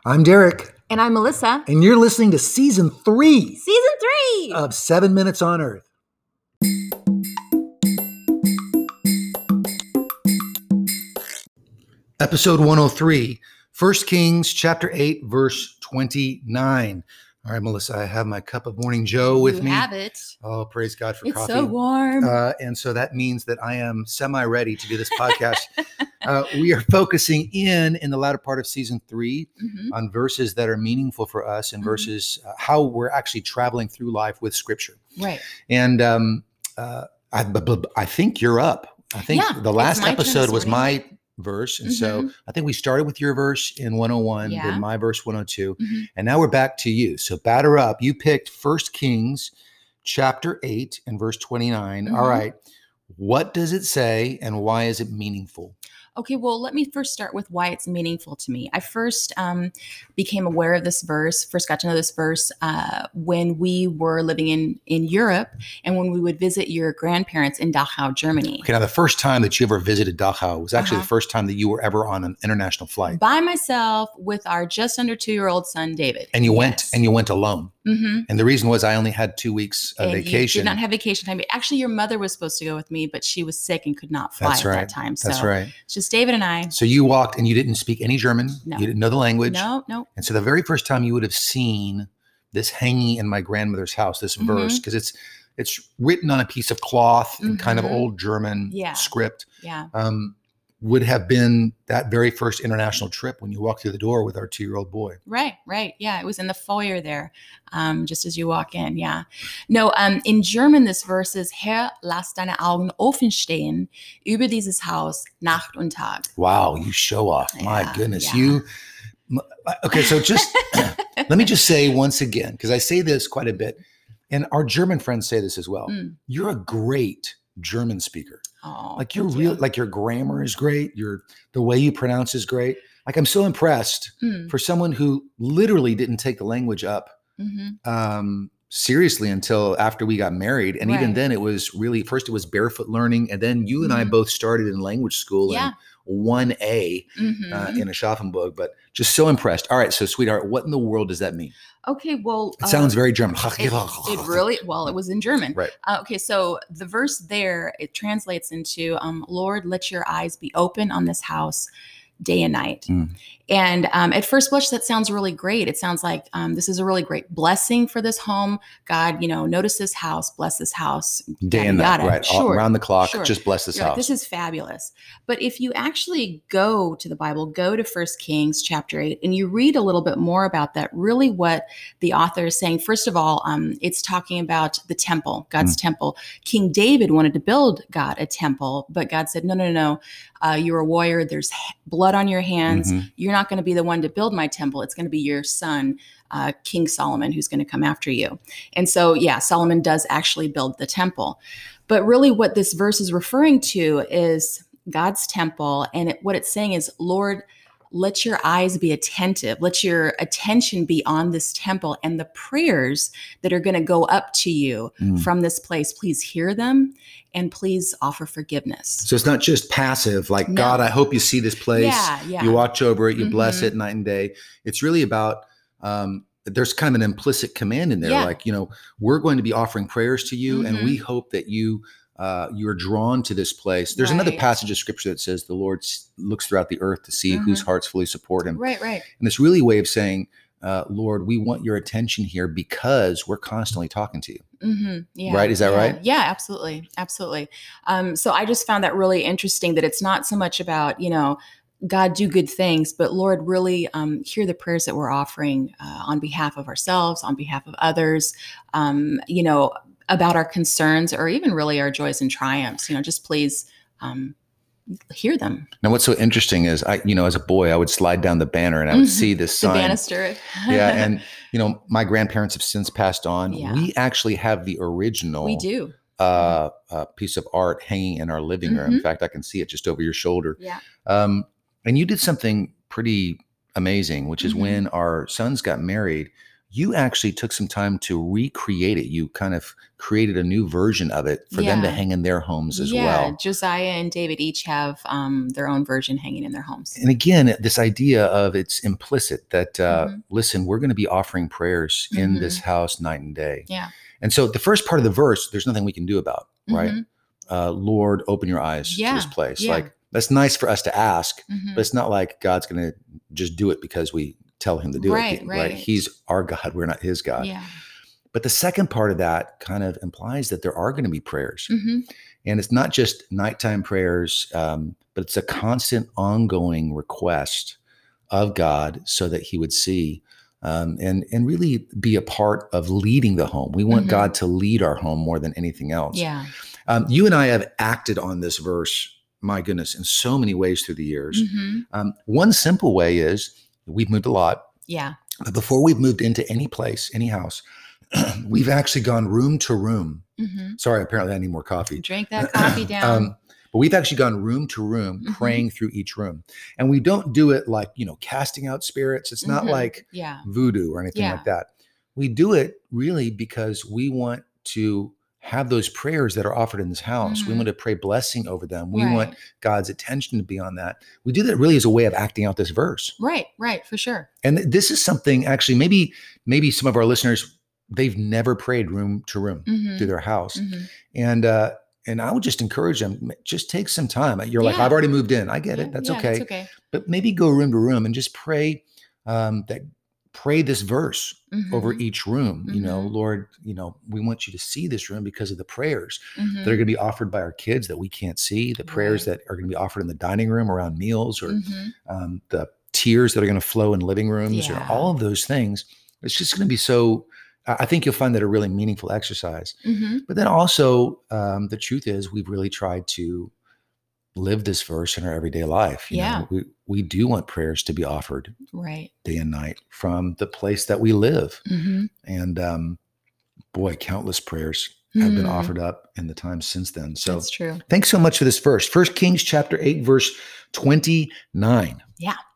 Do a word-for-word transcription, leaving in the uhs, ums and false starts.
I'm Derek. And I'm Melissa. And you're listening to Season three. Season three! Of Seven Minutes on Earth. Episode one oh three, First Kings chapter eight, verse twenty-nine. All right, Melissa, I have my cup of morning Joe with you me. You have it. Oh, praise God for it's coffee. It's so warm. Uh, and so that means that I am semi-ready to do this podcast. uh, we are focusing in, in the latter part of season three, mm-hmm. on verses that are meaningful for us and mm-hmm. verses, uh, how we're actually traveling through life with Scripture. Right. And um, uh, I, I think you're up. I think yeah, the last episode was my verse. And mm-hmm. so I think we started with your verse in one oh one, yeah. then my verse one oh two, mm-hmm. and now we're back to you. So batter up. You picked First Kings chapter eight and verse twenty-nine. Mm-hmm. All right. What does it say and why is it meaningful? Okay, well, let me first start with why it's meaningful to me. I first um, became aware of this verse, first got to know this verse uh, when we were living in, in Europe and when we would visit your grandparents in Dachau, Germany. Okay, now the first time that you ever visited Dachau was actually uh-huh. the first time that you were ever on an international flight. By myself with our just under two-year-old son, David. And you yes. went and you went alone. Mm-hmm. And the reason was I only had two weeks of and vacation. You did not have vacation time. Actually, your mother was supposed to go with me, but she was sick and could not fly That's at right. that time. So That's right. It's just David and I. So you walked and you didn't speak any German. No. You didn't know the language. No, no. And so the very first time you would have seen this hanging in my grandmother's house, this mm-hmm. verse, because it's it's written on a piece of cloth in mm-hmm. kind of old German yeah. script. Yeah. Um, would have been that very first international trip when you walked through the door with our two-year-old boy. Right, right. Yeah, it was in the foyer there, um, just as you walk in. Yeah. No, um, in German, this verse is, Herr, lass deine Augen offen stehen über dieses Haus Nacht und Tag. Wow, you show off. Yeah, My goodness. yeah. You. Okay, so just let me just say once again, because I say this quite a bit, and our German friends say this as well. Mm. You're a great German speaker. Oh, like you're real, you. like your grammar is great. Your the way you pronounce is great. Like I'm so impressed mm. for someone who literally didn't take the language up mm-hmm. um, seriously until after we got married. And right. even then it was really, first it was barefoot learning. And then you and mm-hmm. I both started in language school yeah. in one A mm-hmm. uh, in Aschaffenburg, but just so impressed. All right. So sweetheart, what in the world does that mean? Okay, well, it sounds uh, very German. It, it really, well, it was in German. Right. Uh, okay, so the verse there, it translates into, um, Lord, let your eyes be open on this house day and night. Mm. And um, at first blush, that sounds really great. It sounds like um, this is a really great blessing for this home. God, you know, notice this house, bless this house. Day yada, and night, yada. right? Sure. All around the clock, sure. just bless this You're house. Like, this is fabulous. But if you actually go to the Bible, go to First Kings chapter eight, and you read a little bit more about that, really what the author is saying, first of all, um, it's talking about the temple, God's mm. temple. King David wanted to build God a temple, but God said, no, no, no, uh, you're a warrior. There's blood on your hands. Mm-hmm. You're not going to be the one to build my temple. It's going to be your son, uh, King Solomon, who's going to come after you. And so, yeah, Solomon does actually build the temple. But really what this verse is referring to is God's temple. And it, what it's saying is, Lord, let your eyes be attentive. Let your attention be on this temple and the prayers that are going to go up to you mm. from this place. Please hear them and please offer forgiveness. So it's not just passive, like, no. God, I hope you see this place. Yeah, yeah. You watch over it, you mm-hmm. bless it night and day. It's really about, um, there's kind of an implicit command in there. Yeah. Like, you know, we're going to be offering prayers to you mm-hmm. and we hope that you Uh, you're drawn to this place. There's right. another passage of scripture that says the Lord looks throughout the earth to see mm-hmm. whose hearts fully support him. Right, right. And it's really a way of saying, uh, Lord, we want your attention here because we're constantly talking to you. Mm-hmm. Yeah, right? Is that yeah. right? Yeah, absolutely. Absolutely. Um, so I just found that really interesting that it's not so much about, you know, God, do good things, but Lord, really um, hear the prayers that we're offering uh, on behalf of ourselves, on behalf of others, um, you know, about our concerns or even really our joys and triumphs, you know, just please um, hear them. Now, what's so interesting is I, you know, as a boy, I would slide down the banner and I would see this the sign. banister. yeah. And, you know, my grandparents have since passed on. Yeah. We actually have the original we do. Uh, uh, piece of art hanging in our living room. Mm-hmm. In fact, I can see it just over your shoulder. Yeah. Um, and you did something pretty amazing, which is mm-hmm. when our sons got married, you actually took some time to recreate it. You kind of created a new version of it for Yeah. them to hang in their homes as yeah, well. Josiah and David each have um, their own version hanging in their homes. And again, this idea of it's implicit that, uh, Mhm. listen, we're going to be offering prayers in Mhm. this house night and day. Yeah. And so the first part of the verse, there's nothing we can do about, right? Mhm. Uh, Lord, open your eyes Yeah. to this place. Yeah. Like, that's nice for us to ask, Mhm. but it's not like God's going to just do it because we tell him to do Right, it. right. He's our God. We're not his God. Yeah. But the second part of that kind of implies that there are going to be prayers. Mhm. And it's not just nighttime prayers, um, but it's a constant ongoing request of God so that he would see um, and, and really be a part of leading the home. We want Mhm. God to lead our home more than anything else. Yeah. Um, you and I have acted on this verse, my goodness, in so many ways through the years. Mhm. Um, one simple way is we've moved a lot. Yeah. But before we've moved into any place, any house, we've actually gone room to room. Mhm. Sorry, apparently I need more coffee. Drink that coffee down. Um, but we've actually gone room to room, Mhm. praying through each room. And we don't do it like, you know, casting out spirits. It's not Mhm. like Yeah. voodoo or anything Yeah. like that. We do it really because we want to have those prayers that are offered in this house. We Mhm. want to pray blessing over them. We Right. want God's attention to be on that. We do that really as a way of acting out this verse. Right. Right. For sure. And th- this is something actually, maybe, maybe some of our listeners, they've never prayed room to room Mhm. through their house. Mhm. And, uh, and I would just encourage them, just take some time. You're like, Yeah. I've already moved in. I get Yeah, it. That's yeah, okay. That's okay. But maybe go room to room and just pray um, that pray this verse over Mhm. each room. You know, Mhm. Lord, you know, we want you to see this room because of the prayers Mhm. that are going to be offered by our kids that we can't see, the prayers Right. that are going to be offered in the dining room around meals, or Mhm. um, the tears that are going to flow in living rooms, Yeah. or all of those things. It's just going to be so, I I think you'll find that a really meaningful exercise. Mhm. But then also, um, the truth is, we've really tried to live this verse in our everyday life. You Yeah. know, we, we do want prayers to be offered Right. day and night from the place that we live. Mhm. And um, boy, countless prayers have been Mm. offered up in the time since then. So That's true. thanks so much for this verse. First Kings chapter eight, verse twenty-nine. Yeah.